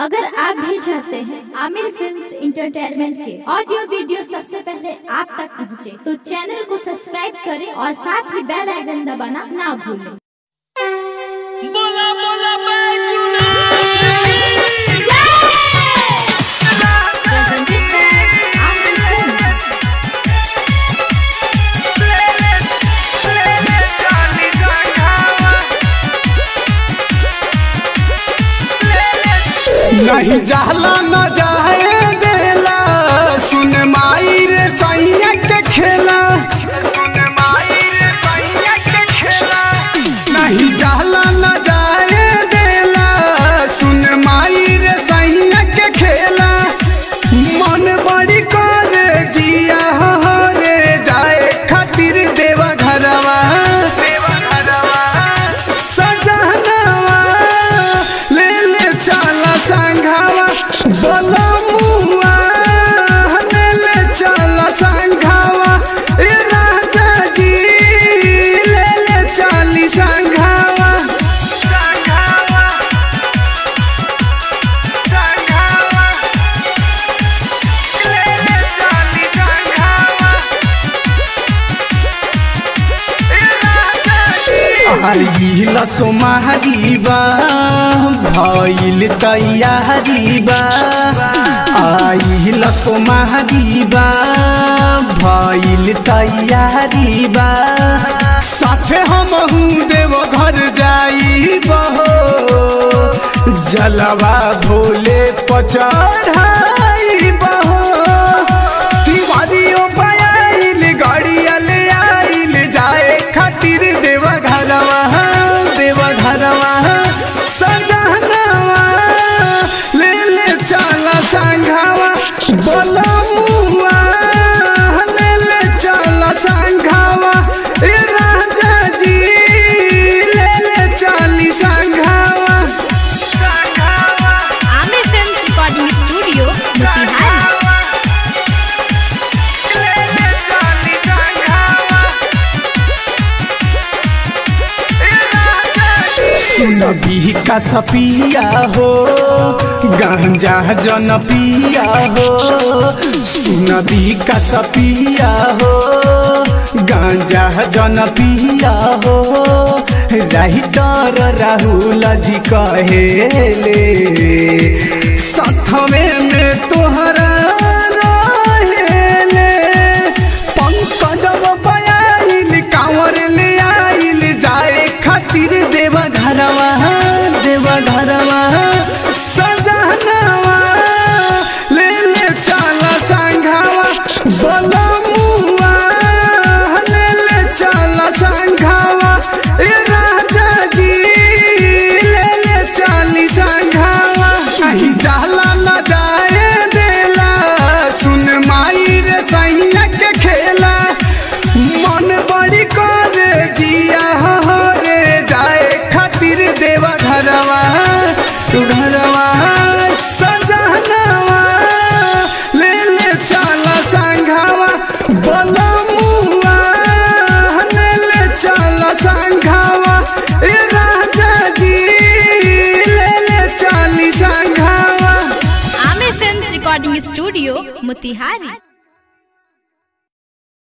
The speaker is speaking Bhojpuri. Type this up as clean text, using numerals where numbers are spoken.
अगर आप भी चाहते हैं आमिर फिल्म्स एंटरटेनमेंट के ऑडियो वीडियो सबसे पहले आप तक पहुंचे, तो चैनल को सब्सक्राइब करें और साथ ही बेल आइकन दबाना ना भूलें। बोला बोला बैजुना नहीं जाला न जाए देला, सुन माई रे सैया के खेला। नहीं जाला न जाए देला, सुन माई रे सैया के खेला। मन बड़ी करे जिया हो रे जाए खातिर देवा घरवा सजनवा ले ले चला संघावा बोला मुआ ले ले चला संघावा ए राजा जी ले ले चली संघावा आइला सोमारी बा भइल तैयारी बा। आइला सोमारी बा भइल तैयारी बा। साथे हमहू देव घर जाइब हो, जलवा भोले पचढ़ाइब हो। तिवारियों पायल गाड़िया ले आइल जाए खातिर देवा घरवा सजनवा ले ले चला संघावा बोला मुआ ले ले चला संघावा ए राजा जी ले ले चली संघावा। Aamir films recording studio Motihari. सुनबी का सपिया हो गांजा जन पिया हो। सुनबी का सपिया हो गांजा जन पिया हो। राइटर राहुल जी कहेले साथवे में तोहरा रहेले। पंकजव बयाइल कांवर ले आइल जाए खातिर देवा घरवा सजनवा ले ले चला संघावा बोला मुआ ले ले चला संघावा ए राजा जी ले ले चली संघावा। नहीं जाला न जाए देला, सुन माई रे सैया के खेला। मन बड़ी करे जिया हो रे जाए खातिर देवा घरवा सजनवा ले ले चला संघावा बोला मुआ ले ले चला संघावा ए राजा जी ले ले चली संघावा। Aamir films recording studio Motihari.